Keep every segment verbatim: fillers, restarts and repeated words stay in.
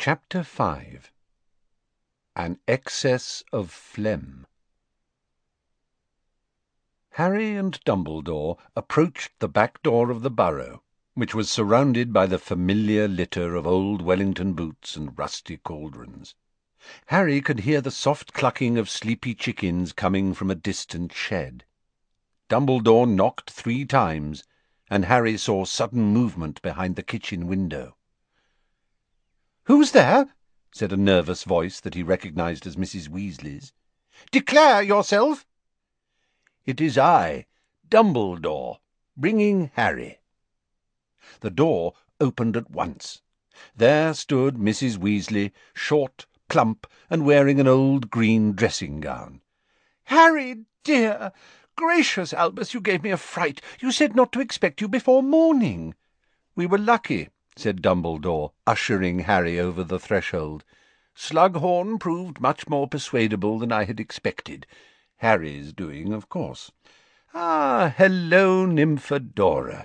Chapter five. An Excess of Phlegm. Harry and Dumbledore approached the back door of the burrow, which was surrounded by the familiar litter of old Wellington boots and rusty cauldrons. Harry could hear the soft clucking of sleepy chickens coming from a distant shed. Dumbledore knocked three times, and Harry saw sudden movement behind the kitchen window. "Who's there?" said a nervous voice that he recognized as Missus Weasley's. "Declare yourself." "It is I, Dumbledore, bringing Harry." The door opened at once. There stood Missus Weasley, short, plump, and wearing an old green dressing-gown. "Harry, dear! Gracious, Albus, you gave me a fright. You said not to expect you before morning." "We were lucky," said Dumbledore, ushering Harry over the threshold. "Slughorn proved much more persuadable than I had expected. Harry's doing, of course. Ah, hello, Nymphadora."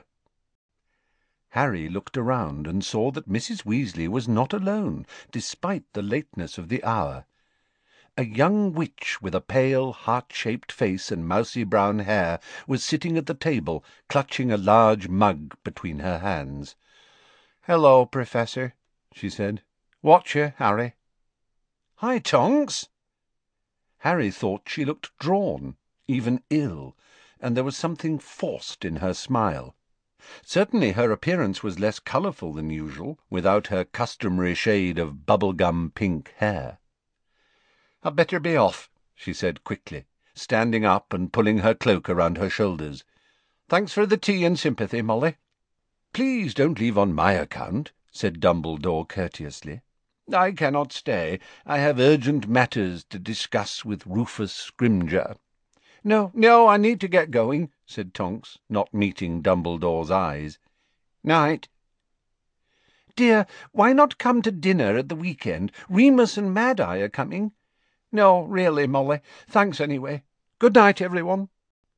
Harry looked around and saw that Missus Weasley was not alone, despite the lateness of the hour. A young witch with a pale, heart-shaped face and mousy brown hair was sitting at the table, clutching a large mug between her hands. "Hello, Professor," she said. "Watch you, Harry." "Hi, Tonks." Harry thought she looked drawn, even ill, and there was something forced in her smile. Certainly her appearance was less colourful than usual, without her customary shade of bubblegum pink hair. "I'd better be off," she said quickly, standing up and pulling her cloak around her shoulders. "Thanks for the tea and sympathy, Molly." "Please don't leave on my account," said Dumbledore courteously. "I cannot stay. I have urgent matters to discuss with Rufus Scrimgeour." "No, no, I need to get going," said Tonks, not meeting Dumbledore's eyes. "Night." "Dear, why not come to dinner at the weekend? Remus and Mad-Eye are coming." "No, really, Molly. Thanks anyway. Good night, everyone."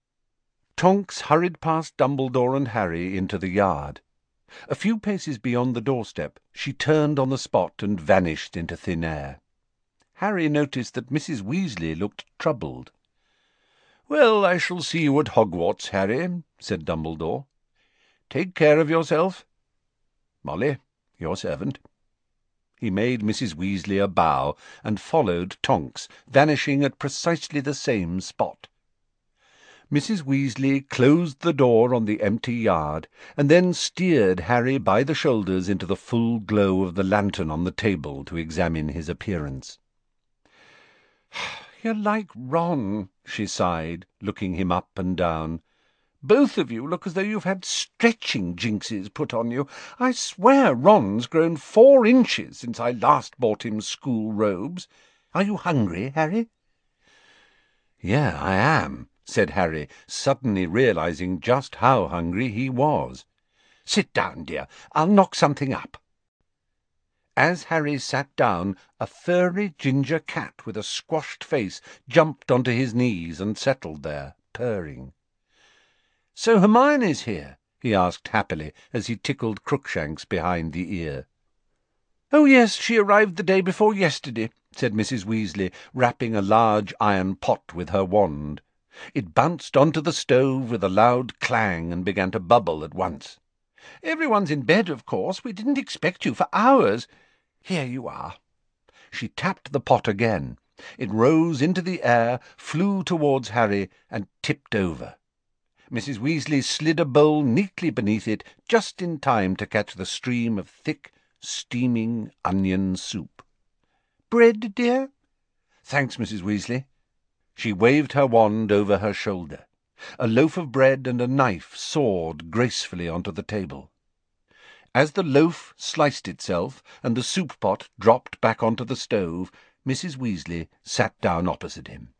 Tonks hurried past Dumbledore and Harry into the yard. A few paces beyond the doorstep, she turned on the spot and vanished into thin air. Harry noticed that Missus Weasley looked troubled. "Well, I shall see you at Hogwarts, Harry," said Dumbledore. "Take care of yourself. Molly, your servant." He made Missus Weasley a bow and followed Tonks, vanishing at precisely the same spot. Missus Weasley closed the door on the empty yard, and then steered Harry by the shoulders into the full glow of the lantern on the table to examine his appearance. "You're like Ron," she sighed, looking him up and down. "Both of you look as though you've had stretching jinxes put on you. I swear Ron's grown four inches since I last bought him school robes. Are you hungry, Harry?" "Yeah, I am," said Harry, suddenly realizing just how hungry he was. "Sit down, dear. I'll knock something up." As Harry sat down, a furry ginger cat with a squashed face jumped onto his knees and settled there, purring. "So Hermione's here?" he asked happily, as he tickled Crookshanks behind the ear. "Oh, yes, she arrived the day before yesterday," said Missus Weasley, rapping a large iron pot with her wand. It bounced onto the stove with a loud clang and began to bubble at once. "Everyone's in bed, of course. We didn't expect you for hours. Here you are." She tapped the pot again. It rose into the air, flew towards Harry, and tipped over. Missus Weasley slid a bowl neatly beneath it, just in time to catch the stream of thick, steaming onion soup. "Bread, dear?" "Thanks, Missus Weasley." She waved her wand over her shoulder. A loaf of bread and a knife soared gracefully onto the table. As the loaf sliced itself and the soup pot dropped back onto the stove, Missus Weasley sat down opposite him.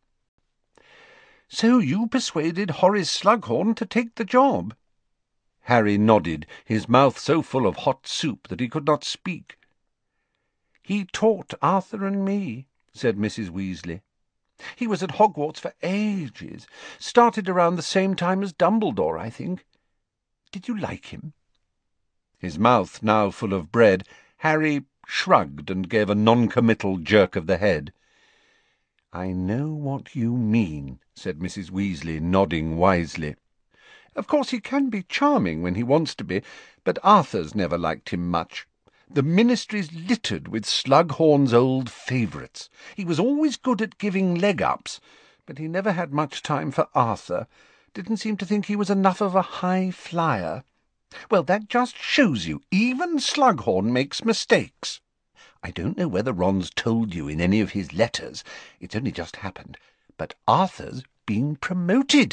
"So you persuaded Horace Slughorn to take the job?" Harry nodded, his mouth so full of hot soup that he could not speak. "He taught Arthur and me," said Missus Weasley. "He was at Hogwarts for ages. Started around the same time as Dumbledore, I think. Did you like him?" His mouth now full of bread, Harry shrugged and gave a non-committal jerk of the head. "I know what you mean," said Missus Weasley, nodding wisely. "Of course he can be charming when he wants to be, but Arthur's never liked him much. The ministry's littered with Slughorn's old favourites. He was always good at giving leg-ups, but he never had much time for Arthur. Didn't seem to think he was enough of a high flyer. Well, that just shows you, even Slughorn makes mistakes. I don't know whether Ron's told you in any of his letters, it's only just happened, but Arthur's been promoted."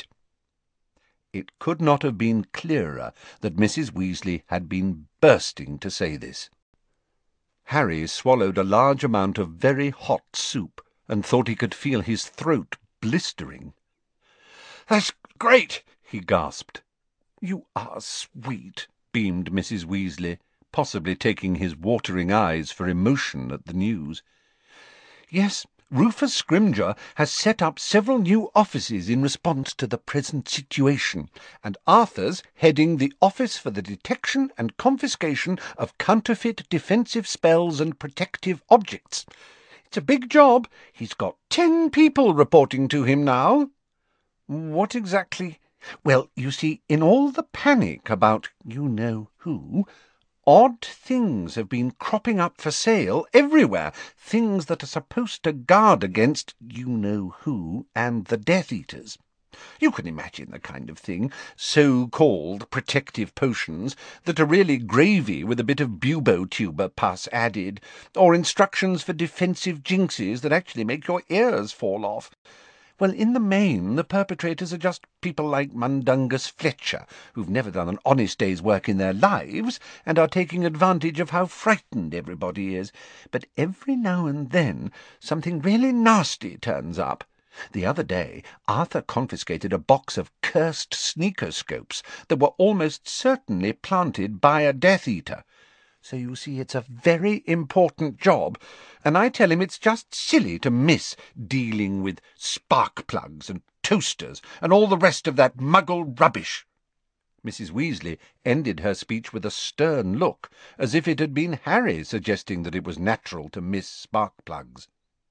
It could not have been clearer that Missus Weasley had been bursting to say this. Harry swallowed a large amount of very hot soup, and thought he could feel his throat blistering. "That's great!" he gasped. "You are sweet," beamed Missus Weasley, possibly taking his watering eyes for emotion at the news. "Yes, Rufus Scrimgeour has set up several new offices in response to the present situation, and Arthur's heading the Office for the Detection and Confiscation of Counterfeit Defensive Spells and Protective Objects. It's a big job. He's got ten people reporting to him now." "What exactly—" "Well, you see, in all the panic about you-know-who, odd things have been cropping up for sale everywhere, things that are supposed to guard against you-know-who and the Death Eaters. You can imagine the kind of thing, so-called protective potions that are really gravy with a bit of bubo-tuber pus added, or instructions for defensive jinxes that actually make your ears fall off. Well, in the main, the perpetrators are just people like Mundungus Fletcher, who've never done an honest day's work in their lives, and are taking advantage of how frightened everybody is. But every now and then something really nasty turns up. The other day Arthur confiscated a box of cursed sneakoscopes that were almost certainly planted by a Death Eater. So you see it's a very important job, and I tell him it's just silly to miss dealing with spark plugs and toasters and all the rest of that muggle rubbish." Missus Weasley ended her speech with a stern look, as if it had been Harry suggesting that it was natural to miss spark plugs.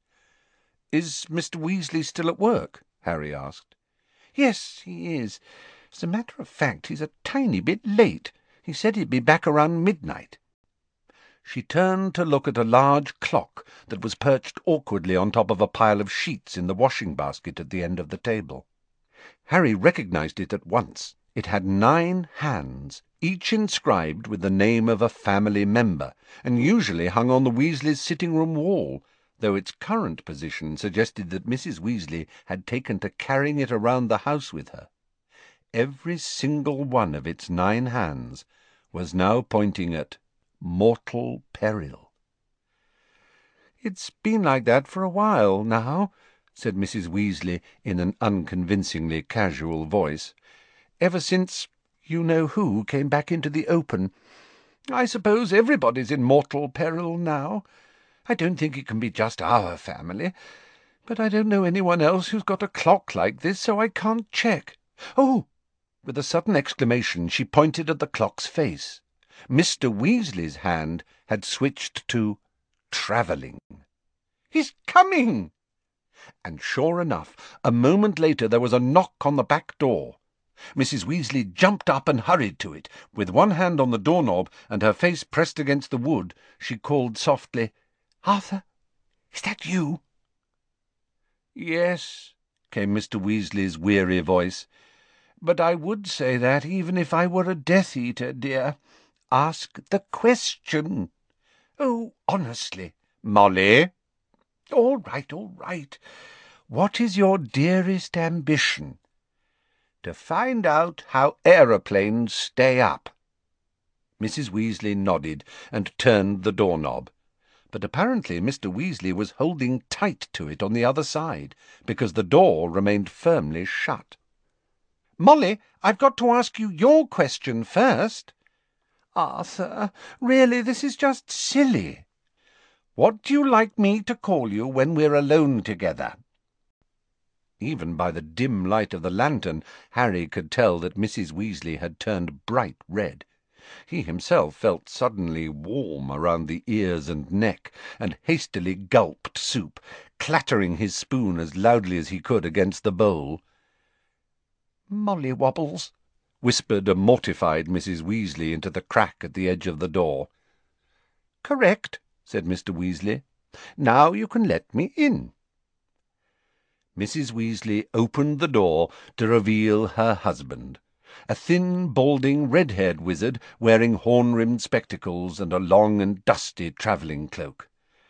"Is Mister Weasley still at work?" Harry asked. "Yes, he is. As a matter of fact, he's a tiny bit late. He said he'd be back around midnight." She turned to look at a large clock that was perched awkwardly on top of a pile of sheets in the washing-basket at the end of the table. Harry recognized it at once. It had nine hands, each inscribed with the name of a family member, and usually hung on the Weasleys' sitting-room wall, though its current position suggested that Missus Weasley had taken to carrying it around the house with her. Every single one of its nine hands was now pointing at mortal peril. "It's been like that for a while now," said Missus Weasley in an unconvincingly casual voice, "ever since you-know-who came back into the open. I suppose everybody's in mortal peril now. I don't think it can be just our family, but I don't know anyone else who's got a clock like this, so I can't check. Oh!" With a sudden exclamation she pointed at the clock's face. Mister Weasley's hand had switched to travelling. "He's coming!" And sure enough, a moment later there was a knock on the back door. Missus Weasley jumped up and hurried to it. With one hand on the doorknob and her face pressed against the wood, she called softly, "Arthur, is that you?" "Yes," came Mister Weasley's weary voice, "but I would say that even if I were a Death Eater, dear. Ask the question." "Oh, honestly." "Molly." "All right, all right. What is your dearest ambition?" "To find out how aeroplanes stay up." Missus Weasley nodded and turned the doorknob, but apparently Mister Weasley was holding tight to it on the other side, because the door remained firmly shut. "Molly, I've got to ask you your question first." "Arthur, really, this is just silly." "What do you like me to call you when we're alone together?" Even by the dim light of the lantern Harry could tell that Missus Weasley had turned bright red. He himself felt suddenly warm around the ears and neck, and hastily gulped soup, clattering his spoon as loudly as he could against the bowl. "Mollywobbles," whispered a mortified Missus Weasley into the crack at the edge of the door. "Correct," said Mister Weasley. "Now you can let me in." Missus Weasley opened the door to reveal her husband, a thin, balding, red-haired wizard wearing horn-rimmed spectacles and a long and dusty travelling cloak.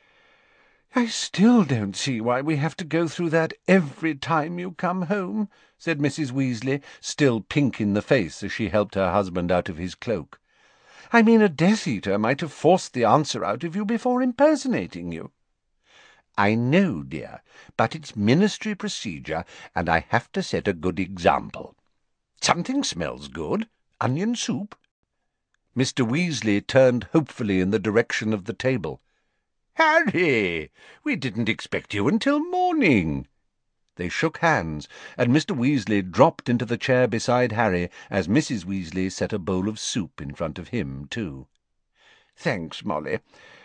"I still don't see why we have to go through that every time you come home," said Missus Weasley, still pink in the face as she helped her husband out of his cloak. "I mean, a Death Eater might have forced the answer out of you before impersonating you." "I know, dear, but it's ministry procedure, and I have to set a good example. Something smells good. Onion soup?" Mister Weasley turned hopefully in the direction of the table. "Harry, we didn't expect you until morning." They shook hands, and Mister Weasley dropped into the chair beside Harry as Missus Weasley set a bowl of soup in front of him, too. "Thanks, Molly.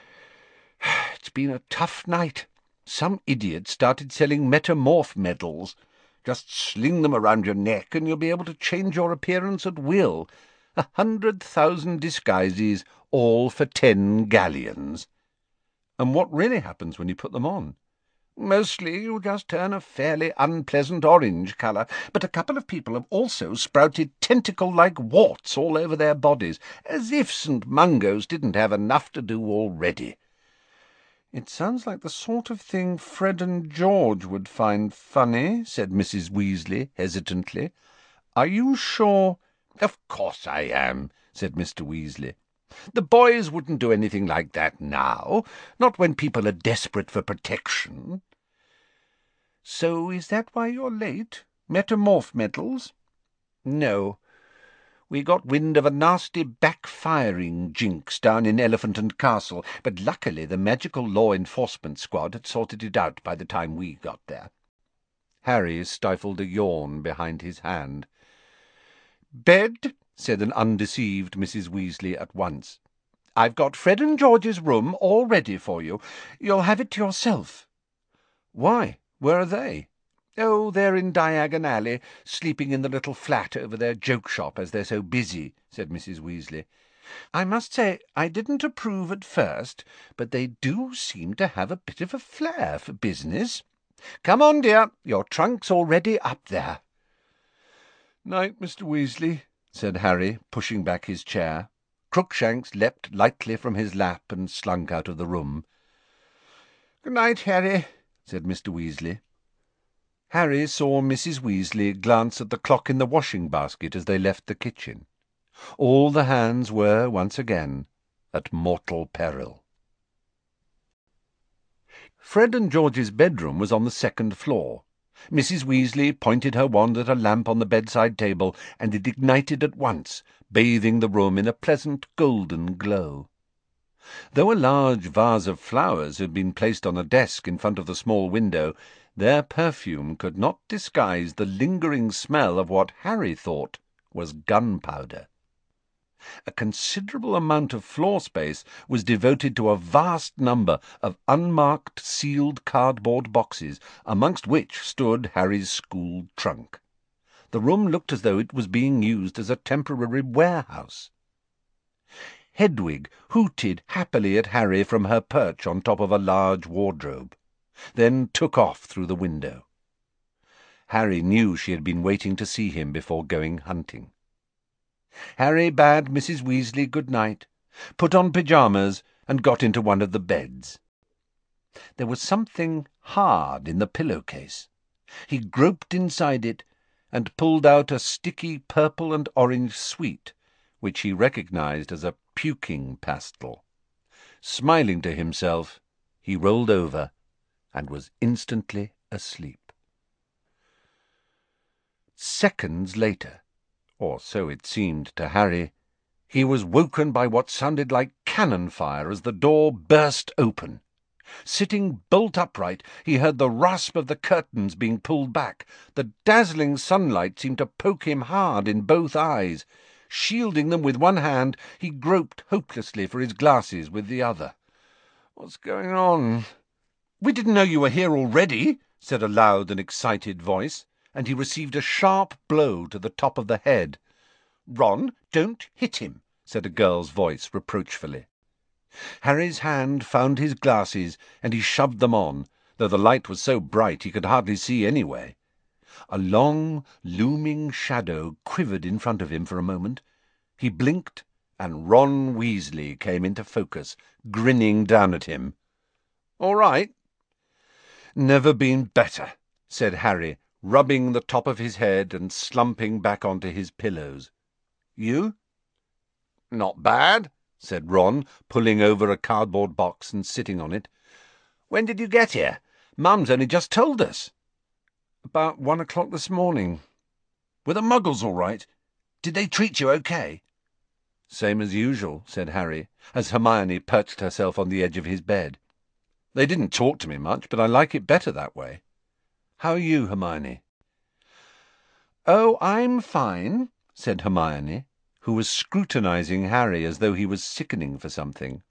It's been a tough night. Some idiot started selling metamorph medals. Just sling them around your neck and you'll be able to change your appearance at will. A hundred thousand disguises, all for ten galleons." "And what really happens when you put them on?" "Mostly you just turn a fairly unpleasant orange colour, but a couple of people have also sprouted tentacle-like warts all over their bodies, as if Saint Mungo's didn't have enough to do already." "It sounds like the sort of thing Fred and George would find funny," said Missus Weasley hesitantly. "Are you sure?" "Of course I am," said Mister Weasley. "The boys wouldn't do anything like that now, not when people are desperate for protection." "So is that why you're late? Metamorph medals?" "No. We got wind of a nasty backfiring jinx down in Elephant and Castle, but luckily the magical law enforcement squad had sorted it out by the time we got there." Harry stifled a yawn behind his hand. "Bed," said an undeceived Missus Weasley at once. "I've got Fred and George's room all ready for you. You'll have it to yourself." "Why, where are they?" "Oh, they're in Diagon Alley, sleeping in the little flat over their joke shop, as they're so busy," said Missus Weasley. "I must say I didn't approve at first, but they do seem to have a bit of a flair for business. Come on, dear, your trunk's already up there." "Night, Mister Weasley," said Harry, pushing back his chair. Crookshanks leapt lightly from his lap and slunk out of the room. "Good night, Harry," said Mister Weasley. Harry saw Missus Weasley glance at the clock in the washing-basket as they left the kitchen. All the hands were, once again, at mortal peril. Fred and George's bedroom was on the second floor. Missus Weasley pointed her wand at a lamp on the bedside table, and it ignited at once, bathing the room in a pleasant golden glow. Though a large vase of flowers had been placed on a desk in front of the small window, their perfume could not disguise the lingering smell of what Harry thought was gunpowder. A considerable amount of floor space was devoted to a vast number of unmarked sealed cardboard boxes, amongst which stood Harry's school trunk. The room looked as though it was being used as a temporary warehouse. Hedwig hooted happily at Harry from her perch on top of a large wardrobe, then took off through the window. Harry knew she had been waiting to see him before going hunting. Harry bade Missus Weasley good night, put on pyjamas, and got into one of the beds. There was something hard in the pillow-case. He groped inside it and pulled out a sticky purple and orange sweet, which he recognized as a puking pastel. Smiling to himself, he rolled over and was instantly asleep. Seconds later, or so it seemed to Harry, he was woken by what sounded like cannon fire as the door burst open. Sitting bolt upright, he heard the rasp of the curtains being pulled back. The dazzling sunlight seemed to poke him hard in both eyes. Shielding them with one hand, he groped hopelessly for his glasses with the other. "What's going on?" "We didn't know you were here already," said a loud and excited voice, and he received a sharp blow to the top of the head. "Ron, don't hit him," said a girl's voice reproachfully. Harry's hand found his glasses, and he shoved them on, though the light was so bright he could hardly see anyway. A long, looming shadow quivered in front of him for a moment. He blinked, and Ron Weasley came into focus, grinning down at him. "All right?" "Never been better," said Harry, rubbing the top of his head and slumping back onto his pillows. "You?" "Not bad," said Ron, pulling over a cardboard box and sitting on it. "When did you get here? Mum's only just told us." "About one o'clock this morning." "Were the Muggles all right? Did they treat you okay?" "Same as usual," said Harry, as Hermione perched herself on the edge of his bed. "They didn't talk to me much, but I like it better that way. How are you, Hermione?" "Oh, I'm fine," said Hermione, who was scrutinizing Harry as though he was sickening for something.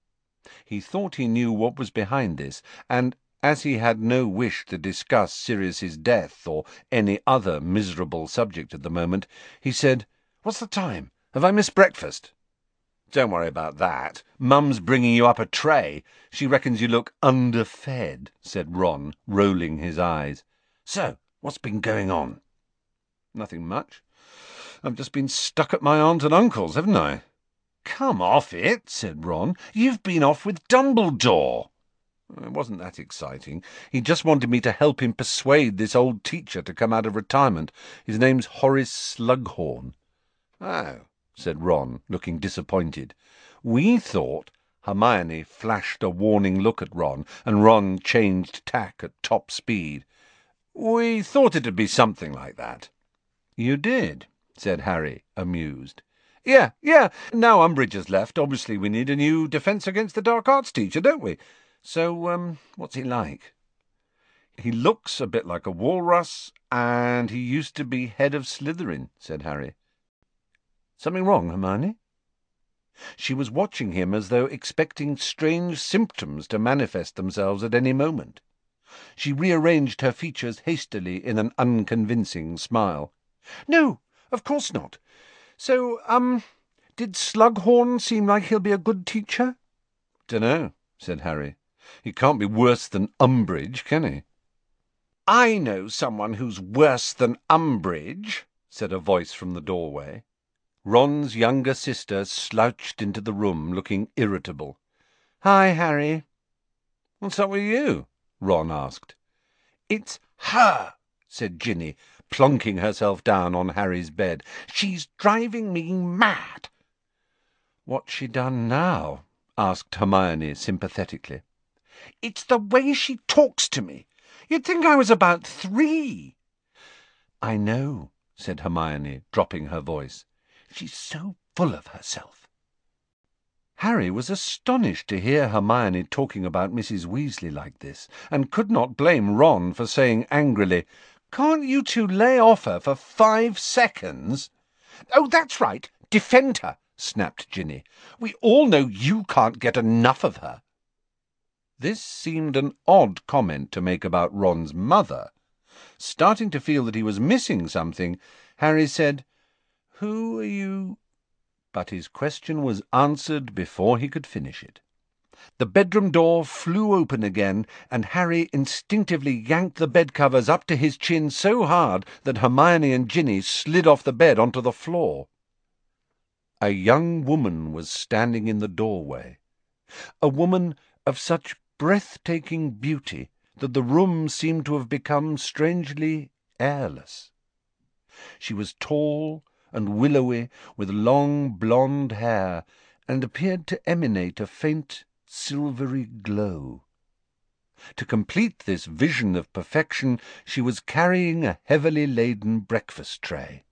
He thought he knew what was behind this, and as he had no wish to discuss Sirius's death or any other miserable subject at the moment, he said, "What's the time? Have I missed breakfast?" "Don't worry about that. Mum's bringing you up a tray. She reckons you look underfed," said Ron, rolling his eyes. "So, what's been going on?" "Nothing much. I've just been stuck at my aunt and uncle's, haven't I?" "Come off it," said Ron. "You've been off with Dumbledore." "It wasn't that exciting. He just wanted me to help him persuade this old teacher to come out of retirement. His name's Horace Slughorn." "Oh," said Ron, looking disappointed. "We thought—" Hermione flashed a warning look at Ron, and Ron changed tack at top speed. "We thought it'd be something like that." "You did?" said Harry, amused. Yeah, yeah. Now Umbridge has left, obviously we need a new Defence Against the Dark Arts teacher, don't we? So, um, what's he like?" "He looks a bit like a walrus, and he used to be head of Slytherin," said Harry. "Something wrong, Hermione?" She was watching him as though expecting strange symptoms to manifest themselves at any moment. She rearranged her features hastily in an unconvincing smile. "No, of course not. So, um, did Slughorn seem like he'll be a good teacher?" "Dunno," said Harry. "He can't be worse than Umbridge, can he?" "I know someone who's worse than Umbridge," said a voice from the doorway. Ron's younger sister slouched into the room, looking irritable. "Hi, Harry." "What's up with you?" Ron asked. "It's her," said Ginny, plonking herself down on Harry's bed. "She's driving me mad." "What's she done now?" asked Hermione sympathetically. "It's the way she talks to me. You'd think I was about three." "I know," said Hermione, dropping her voice. "She's so full of herself." Harry was astonished to hear Hermione talking about Missus Weasley like this, and could not blame Ron for saying angrily, "Can't you two lay off her for five seconds?" "Oh, that's right, defend her," snapped Ginny. "We all know you can't get enough of her." This seemed an odd comment to make about Ron's mother. Starting to feel that he was missing something, Harry said, "Who are you—" But his question was answered before he could finish it. The bedroom door flew open again, and Harry instinctively yanked the bedcovers up to his chin so hard that Hermione and Ginny slid off the bed onto the floor. A young woman was standing in the doorway, a woman of such breathtaking beauty that the room seemed to have become strangely airless. She was tall and willowy, with long blonde hair, and appeared to emanate a faint silvery glow. To complete this vision of perfection, she was carrying a heavily laden breakfast tray.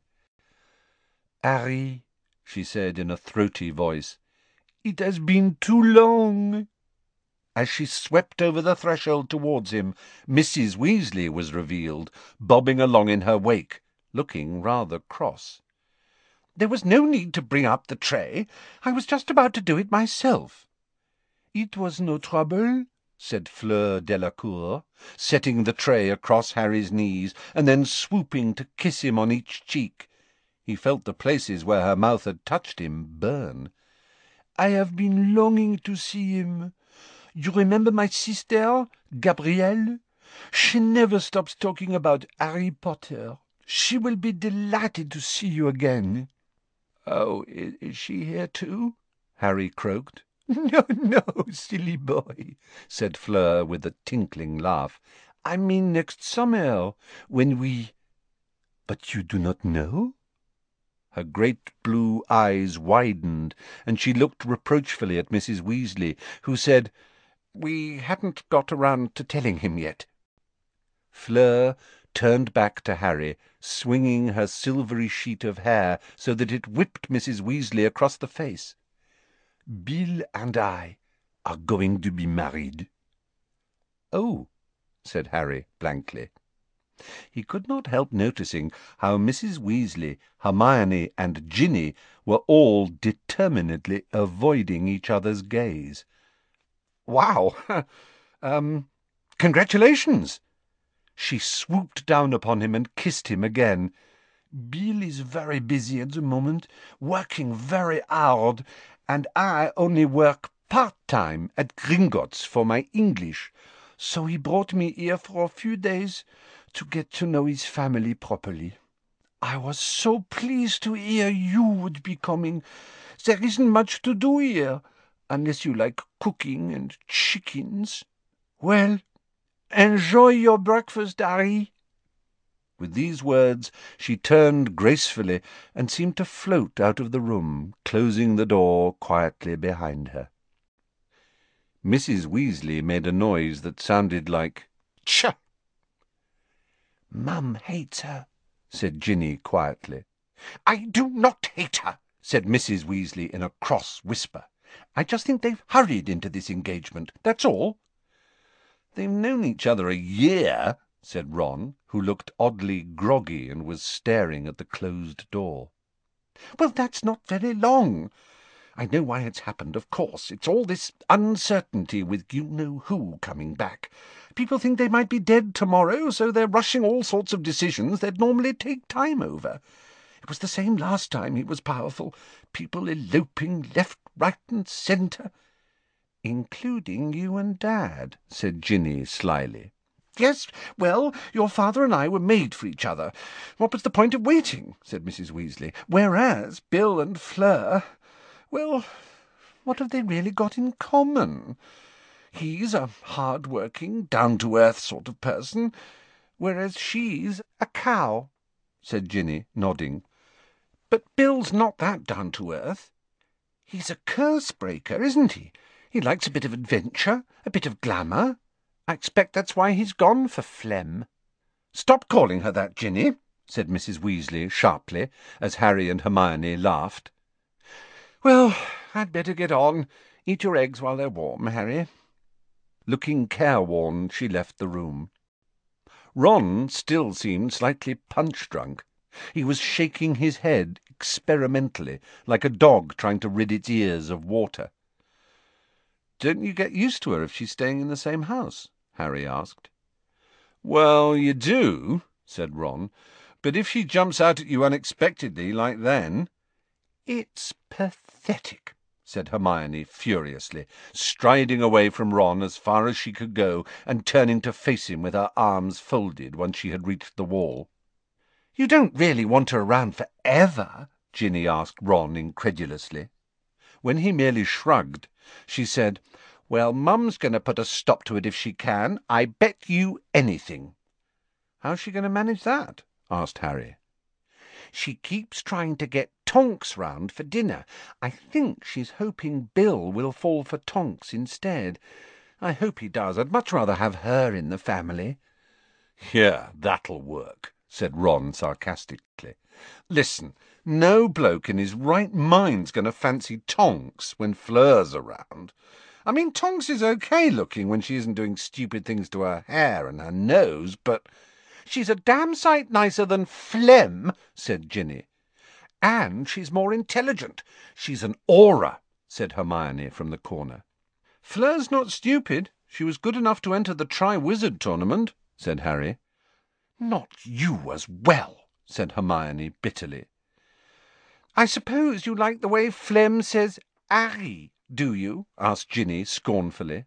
"Harry," she said in a throaty voice, "it has been too long." As she swept over the threshold towards him, Missus Weasley was revealed, bobbing along in her wake, looking rather cross. There was no need to bring up the tray. I was just about to do it myself." "It was no trouble," said Fleur Delacour, setting the tray across Harry's knees, and then swooping to kiss him on each cheek. He felt the places where her mouth had touched him burn. "I have been longing to see him. You remember my sister, Gabrielle? She never stops talking about Harry Potter. She will be delighted to see you again." "Oh, is she here too?" Harry croaked. "No, no, silly boy," said Fleur with a tinkling laugh. "I mean next summer, when we—" "But you do not know?" Her great blue eyes widened, and she looked reproachfully at Missus Weasley, who said, "We hadn't got around to telling him yet." Fleur turned back to Harry, swinging her silvery sheet of hair so that it whipped Missus Weasley across the face. "Bill and I are going to be married." "Oh," said Harry blankly. He could not help noticing how Missus Weasley, Hermione, and Ginny were all determinedly avoiding each other's gaze. "Wow! um, congratulations!" She swooped down upon him and kissed him again. "Bill is very busy at the moment, working very hard, and I only work part-time at Gringotts for my English, so he brought me here for a few days to get to know his family properly. I was so pleased to hear you would be coming. There isn't much to do here, unless you like cooking and chickens. Well, enjoy your breakfast, Harry." With these words she turned gracefully and seemed to float out of the room, closing the door quietly behind her. Missus Weasley made a noise that sounded like "Tcha!" "Mum hates her," said Ginny quietly. "I do not hate her," said Missus Weasley in a cross whisper. "I just think they've hurried into this engagement, that's all." "They've known each other a year," said Ron, who looked oddly groggy and was staring at the closed door. "Well, that's not very long. I know why it's happened, of course. It's all this uncertainty with you-know-who coming back. People think they might be dead tomorrow, so they're rushing all sorts of decisions they'd normally take time over. It was the same last time he was powerful. People eloping left, right, and centre." "Including you and Dad," said Ginny slyly. "Yes, well, your father and I were made for each other. What was the point of waiting?" said Missus Weasley. "Whereas Bill and Fleur, well, what have they really got in common? He's a hard-working, down-to-earth sort of person, whereas she's a cow," said Ginny, nodding. "But Bill's not that down-to-earth. He's a curse-breaker, isn't he? He likes a bit of adventure, a bit of glamour. I expect that's why he's gone for phlegm." "Stop calling her that, Ginny," said Missus Weasley sharply, as Harry and Hermione laughed. "Well, I'd better get on. Eat your eggs while they're warm, Harry." Looking careworn, she left the room. Ron still seemed slightly punch-drunk. He was shaking his head experimentally, like a dog trying to rid its ears of water. "Don't you get used to her if she's staying in the same house?" Harry asked. "Well, you do," said Ron, "but if she jumps out at you unexpectedly like then—" "It's pathetic," said Hermione furiously, striding away from Ron as far as she could go and turning to face him with her arms folded once she had reached the wall. "You don't really want her around for ever?" Ginny asked Ron incredulously. When he merely shrugged, she said, "Well, Mum's going to put a stop to it if she can. I bet you anything." "How's she going to manage that?" asked Harry. "She keeps trying to get Tonks round for dinner. I think she's hoping Bill will fall for Tonks instead. I hope he does. I'd much rather have her in the family." "Yeah, that'll work," said Ron sarcastically. "Listen, no bloke in his right mind's going to fancy Tonks when Fleur's around. I mean, Tonks is okay looking when she isn't doing stupid things to her hair and her nose, but—" "She's a damn sight nicer than Phlegm," said Ginny. And she's more intelligent. She's an aura, said Hermione from the corner. Fleur's not stupid. She was good enough to enter the Tri-Wizard tournament, said Harry. Not you as well, said Hermione bitterly. I suppose you like the way Flem says Harry, do you? asked Ginny scornfully.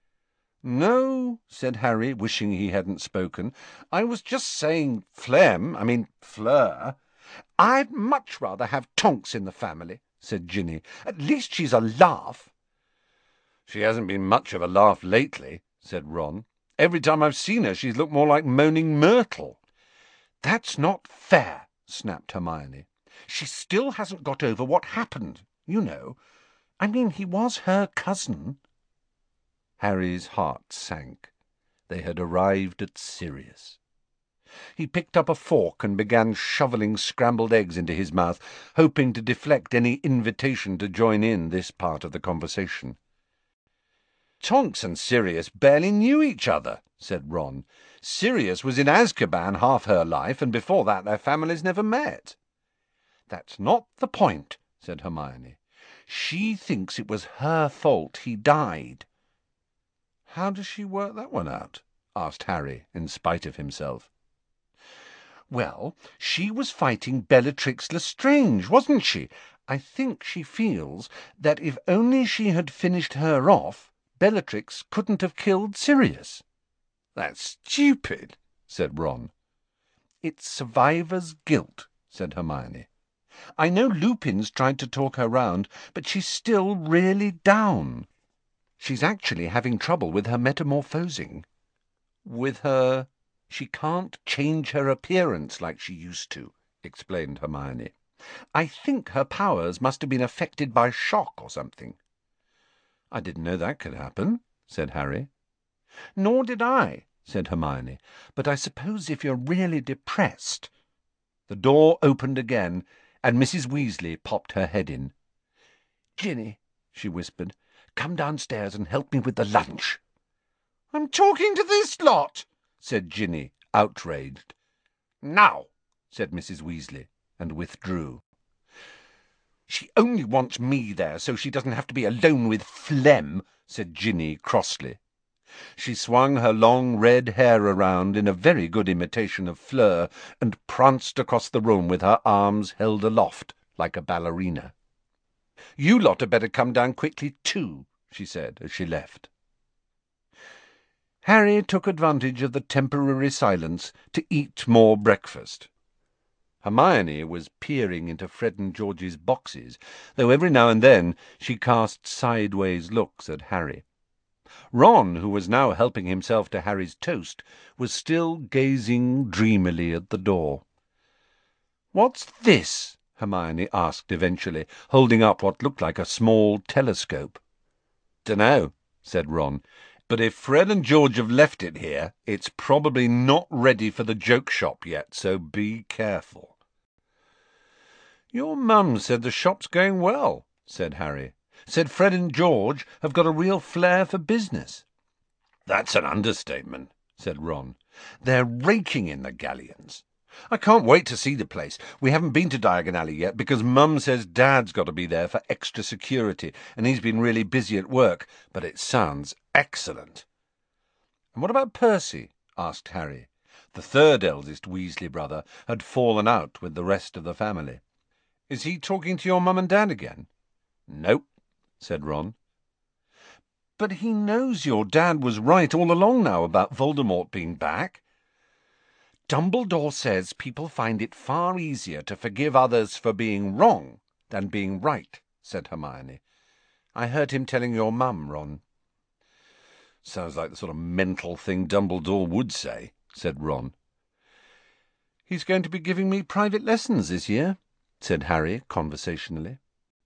No, said Harry, wishing he hadn't spoken. I was just saying Flem, I mean Fleur. I'd much rather have Tonks in the family, said Ginny. At least she's a laugh. She hasn't been much of a laugh lately, said Ron. Every time I've seen her she's looked more like Moaning Myrtle. That's not fair, snapped Hermione. She still hasn't got over what happened, you know. I mean, he was her cousin. Harry's heart sank. They had arrived at Sirius. He picked up a fork and began shoveling scrambled eggs into his mouth, hoping to deflect any invitation to join in this part of the conversation. Tonks and Sirius barely knew each other, said Ron. Sirius was in Azkaban half her life, and before that their families never met. That's not the point, said Hermione. She thinks it was her fault he died. How does she work that one out? Asked Harry, in spite of himself. Well, she was fighting Bellatrix Lestrange, wasn't she? I think she feels that if only she had finished her off, Bellatrix couldn't have killed Sirius. That's stupid, said Ron. It's survivor's guilt, said Hermione. I know Lupin's tried to talk her round, but she's still really down. She's actually having trouble with her metamorphosing. With her... She can't change her appearance like she used to, explained Hermione. I think her powers must have been affected by shock or something. I didn't know that could happen, said Harry. Nor did I, said Hermione, but I suppose if you're really depressed... The door opened again, and Missus Weasley popped her head in. Ginny, she whispered, come downstairs and help me with the lunch. I'm talking to this lot, said Ginny, outraged. Now, said Missus Weasley, and withdrew. She only wants me there so she doesn't have to be alone with Flem, said Ginny crossly. She swung her long red hair around in a very good imitation of Fleur and pranced across the room with her arms held aloft like a ballerina. You lot had better come down quickly too, she said as she left. Harry took advantage of the temporary silence to eat more breakfast. Hermione was peering into Fred and George's boxes, though every now and then she cast sideways looks at Harry. Ron, who was now helping himself to Harry's toast, was still gazing dreamily at the door. "What's this?" Hermione asked eventually, holding up what looked like a small telescope. "Dunno," said Ron, "but if Fred and George have left it here, it's probably not ready for the joke shop yet, so be careful." "Your mum said the shop's going well," said Harry. "Said Fred and George have got a real flair for business." "That's an understatement," said Ron. "They're raking in the galleons. I can't wait to see the place. We haven't been to Diagon Alley yet because Mum says Dad's got to be there for extra security, and he's been really busy at work, but it sounds excellent." "And what about Percy?" asked Harry. The third eldest Weasley brother had fallen out with the rest of the family. "Is he talking to your mum and dad again?" "Nope," said Ron. "But he knows your dad was right all along now about Voldemort being back." "Dumbledore says people find it far easier to forgive others for being wrong than being right," said Hermione. "I heard him telling your mum, Ron." "Sounds like the sort of mental thing Dumbledore would say," said Ron. "He's going to be giving me private lessons this year," said Harry conversationally.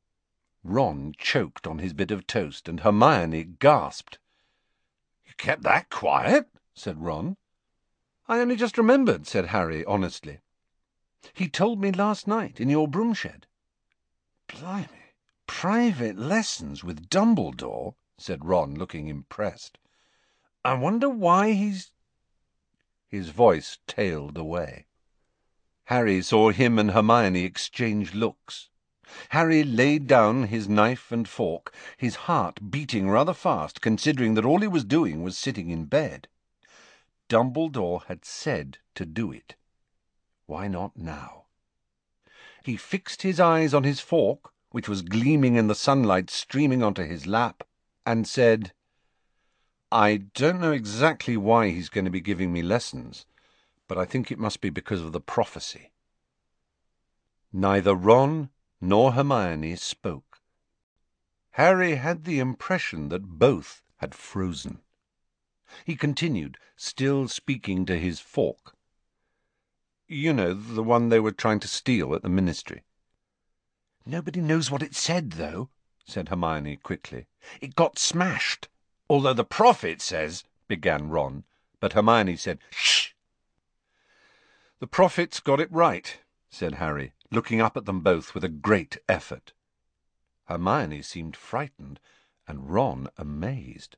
Ron choked on his bit of toast, and Hermione gasped. "You kept that quiet?" said Ron. "I only just remembered," said Harry honestly. "He told me last night in your broom shed." "Blimey, private lessons with Dumbledore," said Ron, looking impressed. "I wonder why he's—" His voice tailed away. Harry saw him and Hermione exchange looks. Harry laid down his knife and fork, his heart beating rather fast, considering that all he was doing was sitting in bed. Dumbledore had said to do it. Why not now? He fixed his eyes on his fork, which was gleaming in the sunlight streaming onto his lap, and said, "I don't know exactly why he's going to be giving me lessons, but I think it must be because of the prophecy." Neither Ron nor Hermione spoke. Harry had the impression that both had frozen. He continued, still speaking to his fork. "You know, the one they were trying to steal at the Ministry." "Nobody knows what it said, though," said Hermione quickly. "It got smashed." "Although the prophet says—" began Ron, but Hermione said, "Shh!" "The prophet's got it right," said Harry, looking up at them both with a great effort. Hermione seemed frightened, and Ron amazed.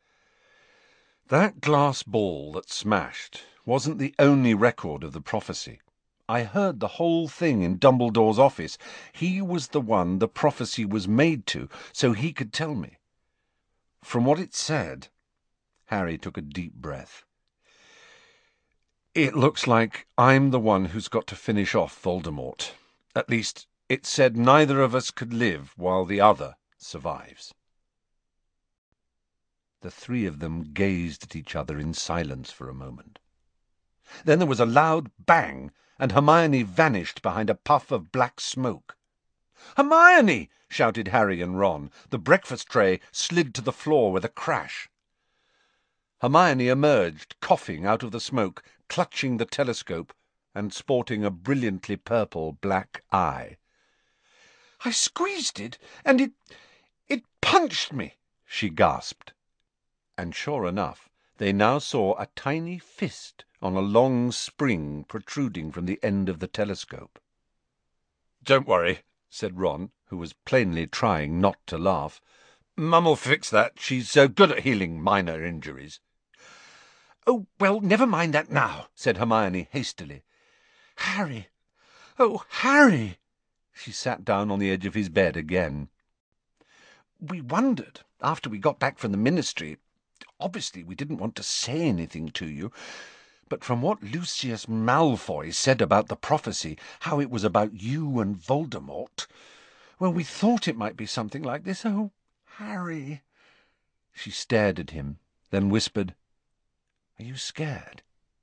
"That glass ball that smashed wasn't the only record of the prophecy. I heard the whole thing in Dumbledore's office. He was the one the prophecy was made to, so he could tell me. From what it said—" Harry took a deep breath. "It looks like I'm the one who's got to finish off Voldemort. At least, it said neither of us could live while the other survives." The three of them gazed at each other in silence for a moment. Then there was a loud bang, and Hermione vanished behind a puff of black smoke. "Hermione!" shouted Harry and Ron. The breakfast tray slid to the floor with a crash. Hermione emerged, coughing out of the smoke, clutching the telescope, and sporting a brilliantly purple black eye. "I squeezed it, and it... it punched me," she gasped. And sure enough, they now saw a tiny fist on a long spring protruding from the end of the telescope. "Don't worry," said Ron, who was plainly trying not to laugh. "Mum'll fix that. She's so good at healing minor injuries." "Oh, well, never mind that now," said Hermione hastily. "Harry! Oh, Harry!" She sat down on the edge of his bed again. "We wondered, after we got back from the Ministry. Obviously we didn't want to say anything to you, but from what Lucius Malfoy said about the prophecy, how it was about you and Voldemort, well, we thought it might be something like this. Oh, Harry!" She stared at him, then whispered, "Are you scared?"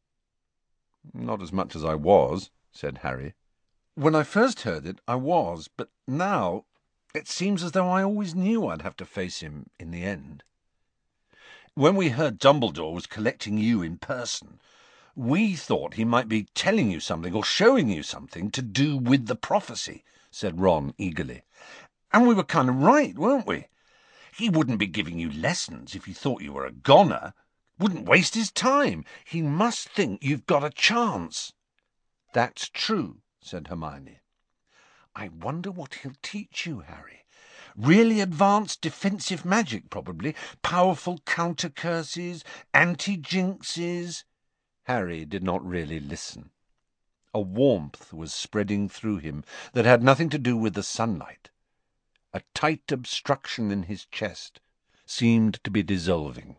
"Not as much as I was," said Harry. "When I first heard it, I was, but now it seems as though I always knew I'd have to face him in the end. When we heard Dumbledore was collecting you in person, we thought he might be telling you something or showing you something to do with the prophecy," said Ron eagerly. "And we were kind of right, weren't we? He wouldn't be giving you lessons if he thought you were a goner. Wouldn't waste his time. He must think you've got a chance." "That's true," said Hermione. "I wonder what he'll teach you, Harry. Really advanced defensive magic, probably. Powerful counter-curses, anti-jinxes." Harry did not really listen. A warmth was spreading through him that had nothing to do with the sunlight. A tight obstruction in his chest seemed to be dissolving.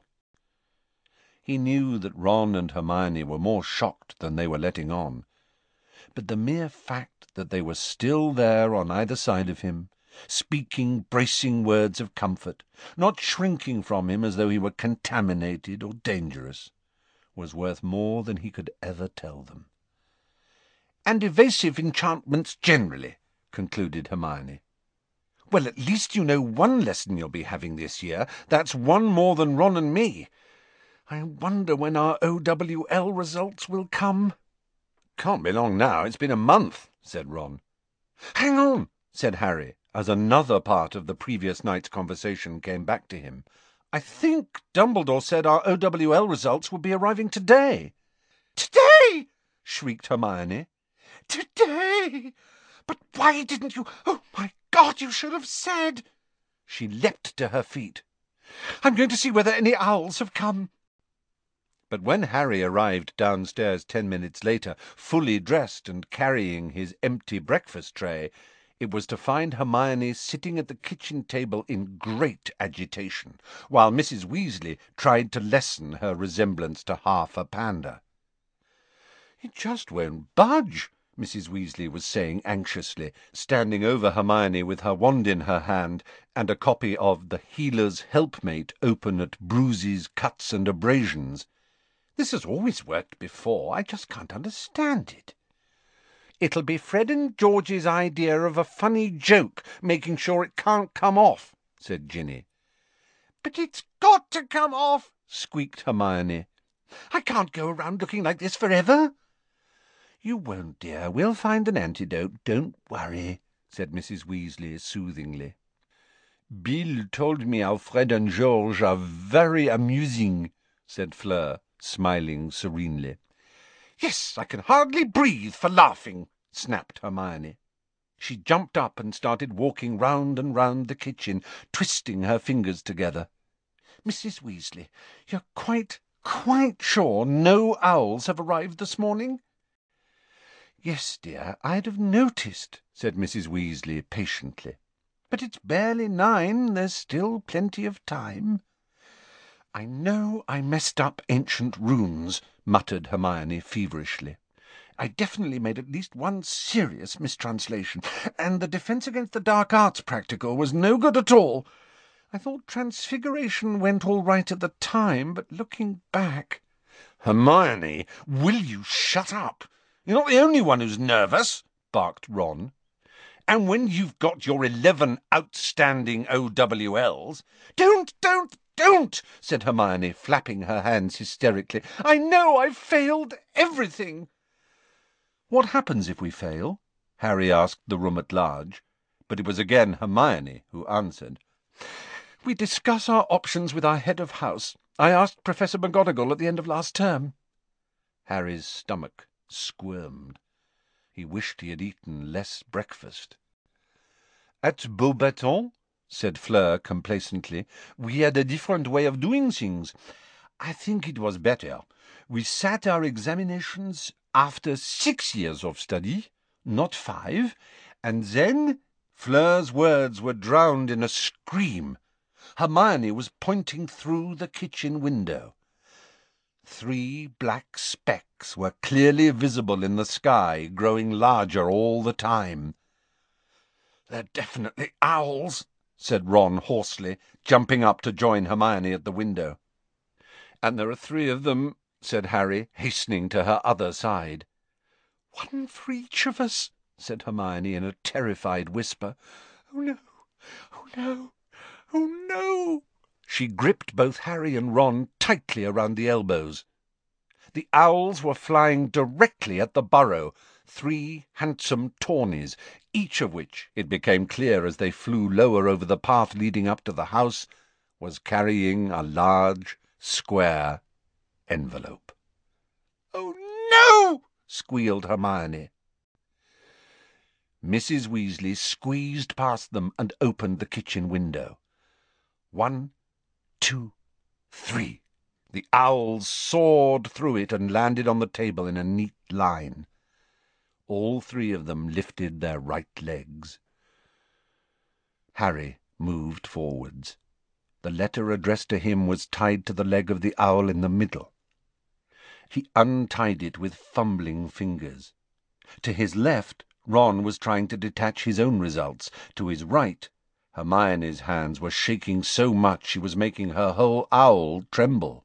He knew that Ron and Hermione were more shocked than they were letting on, but the mere fact that they were still there on either side of him, speaking bracing words of comfort, not shrinking from him as though he were contaminated or dangerous, was worth more than he could ever tell them. "And evasive enchantments generally," concluded Hermione. "Well, at least you know one lesson you'll be having this year. That's one more than Ron and me. I wonder when our O W L results will come." "Can't be long now. It's been a month," said Ron. "Hang on," said Harry, as another part of the previous night's conversation came back to him. "I think Dumbledore said our O W L results would be arriving today." "Today!" shrieked Hermione. "Today! But why didn't you? Oh, my God, you should have said." She leapt to her feet. "I'm going to see whether any owls have come." But when Harry arrived downstairs ten minutes later, fully dressed and carrying his empty breakfast tray, it was to find Hermione sitting at the kitchen table in great agitation, while Missus Weasley tried to lessen her resemblance to half a panda. "It just won't budge," Missus Weasley was saying anxiously, standing over Hermione with her wand in her hand and a copy of The Healer's Helpmate open at Bruises, Cuts and Abrasions. "This has always worked before. I just can't understand it." "It'll be Fred and George's idea of a funny joke, making sure it can't come off," said Ginny. "But it's got to come off," squeaked Hermione. "I can't go around looking like this forever." "You won't, dear. We'll find an antidote. Don't worry," said Missus Weasley soothingly. "Bill told me how Fred and George are very amusing," said Fleur, smiling serenely. "Yes, I can hardly breathe for laughing," snapped Hermione. She jumped up and started walking round and round the kitchen, twisting her fingers together. "Missus Weasley, you're quite, quite sure no owls have arrived this morning?" "Yes, dear, I'd have noticed," said Missus Weasley patiently. "But it's barely nine. There's still plenty of time." "I know I messed up ancient runes," muttered Hermione feverishly. "I definitely made at least one serious mistranslation, and the Defense Against the Dark Arts practical was no good at all. I thought Transfiguration went all right at the time, but looking back—" "Hermione, will you shut up? You're not the only one who's nervous," barked Ron. "And when you've got your eleven outstanding O W Ls—" "Don't, don't, don't!" said Hermione, flapping her hands hysterically. "I know I've failed everything." "What happens if we fail?" Harry asked the room at large, but it was again Hermione who answered. "We discuss our options with our head of house. I asked Professor McGonagall at the end of last term." Harry's stomach squirmed. He wished he had eaten less breakfast. "At Beauxbatons," said Fleur complacently, "we had a different way of doing things. I think it was better. We sat our examinations after six years of study, not five, and then—" Fleur's words were drowned in a scream. Hermione was pointing through the kitchen window. Three black specks were clearly visible in the sky, growing larger all the time. "They're definitely owls," said Ron hoarsely, jumping up to join Hermione at the window. "And there are three of them," said Harry, hastening to her other side. "One for each of us," said Hermione in a terrified whisper. "Oh, no! Oh, no! Oh, no!" She gripped both Harry and Ron tightly around the elbows. The owls were flying directly at the burrow, three handsome tawnies, each of which, it became clear as they flew lower over the path leading up to the house, was carrying a large, square envelope. "Oh, no!" squealed Hermione. Missus Weasley squeezed past them and opened the kitchen window. One, two, three. The owls soared through it and landed on the table in a neat line. All three of them lifted their right legs. Harry moved forwards. The letter addressed to him was tied to the leg of the owl in the middle. He untied it with fumbling fingers. To his left, Ron was trying to detach his own results. To his right, Hermione's hands were shaking so much she was making her whole owl tremble.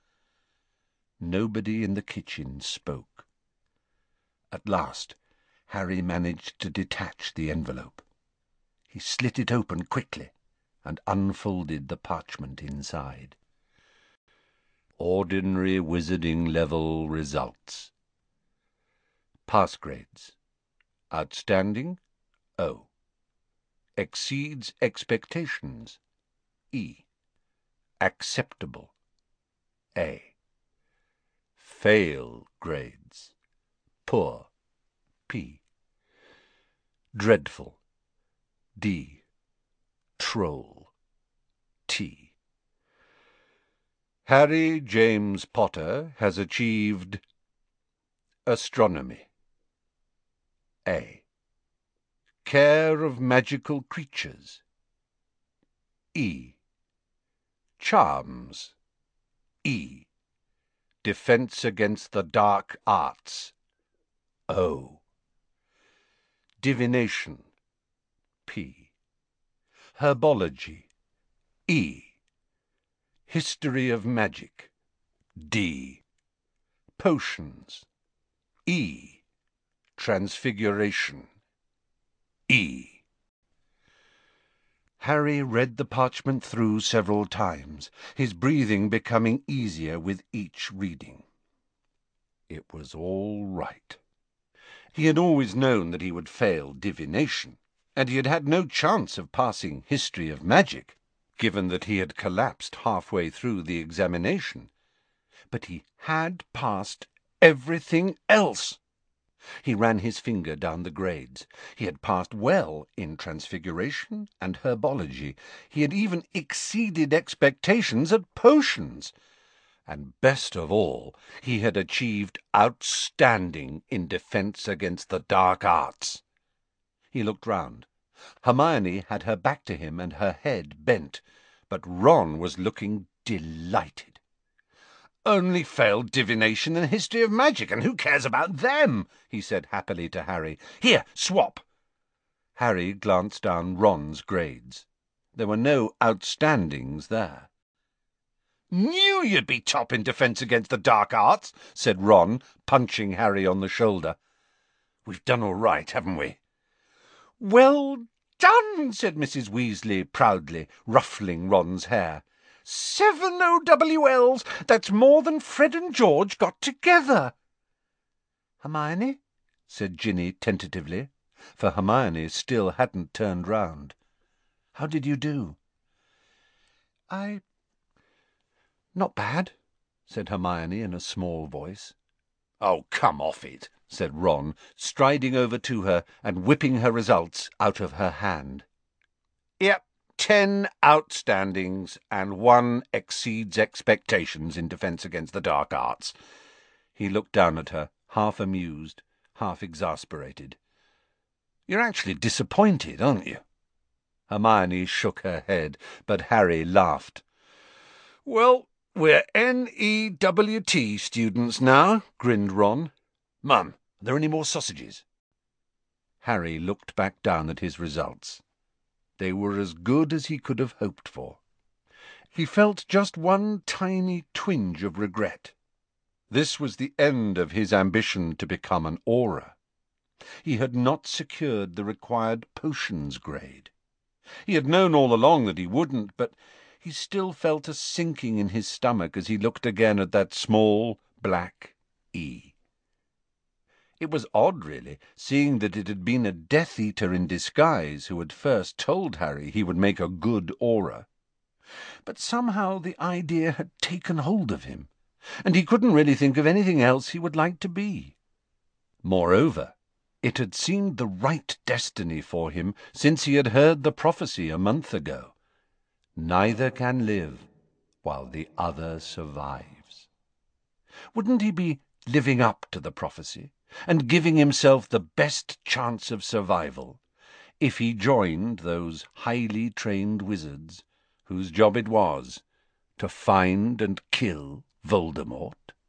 Nobody in the kitchen spoke. At last, Harry managed to detach the envelope. He slit it open quickly and unfolded the parchment inside. Ordinary Wizarding Level results. Pass grades. Outstanding, O. Exceeds expectations, E. Acceptable, A. Fail grades. Poor, P. Dreadful, D. Troll, T. Harry James Potter has achieved astronomy. A. Care of magical creatures. E. Charms. E. Defense against the dark arts. O. Divination. P. Herbology. E. History of magic. D. Potions. E. Transfiguration. E. Harry read the parchment through several times, his breathing becoming easier with each reading. It was all right. He had always known that he would fail divination, and he had had no chance of passing history of magic, given that he had collapsed halfway through the examination. But he had passed everything else. He ran his finger down the grades. He had passed well in transfiguration and herbology. He had even exceeded expectations at potions. And best of all, he had achieved outstanding in defense against the dark arts. He looked round. Hermione had her back to him and her head bent, but Ron was looking delighted. "Only failed divination and history of magic, and who cares about them?" he said happily to Harry. "Here, swap." Harry glanced down Ron's grades. There were no outstandings there. "Knew you'd be top in defence against the dark arts," said Ron, punching Harry on the shoulder. "We've done all right, haven't we?" "Well done," said Missus Weasley proudly, ruffling Ron's hair. Seven O W Ls! That's more than Fred and George got together." "Hermione?" said Ginny tentatively, for Hermione still hadn't turned round. "How did you do?" "I... not bad," said Hermione in a small voice. "Oh, come off it," said Ron, striding over to her and whipping her results out of her hand. "Yep. Ten outstandings, and one exceeds expectations in defence against the dark arts." He looked down at her, half amused, half exasperated. "You're actually disappointed, aren't you?" Hermione shook her head, but Harry laughed. "Well, we're N E W T students now," grinned Ron. "Mum, are there any more sausages?" Harry looked back down at his results. They were as good as he could have hoped for. He felt just one tiny twinge of regret. This was the end of his ambition to become an Auror. He had not secured the required potions grade. He had known all along that he wouldn't, but he still felt a sinking in his stomach as he looked again at that small black E. It was odd, really, seeing that it had been a Death Eater in disguise who had first told Harry he would make a good Auror. But somehow the idea had taken hold of him, and he couldn't really think of anything else he would like to be. Moreover, it had seemed the right destiny for him since he had heard the prophecy a month ago. Neither can live while the other survives. Wouldn't he be living up to the prophecy, and giving himself the best chance of survival, if he joined those highly trained wizards whose job it was to find and kill Voldemort?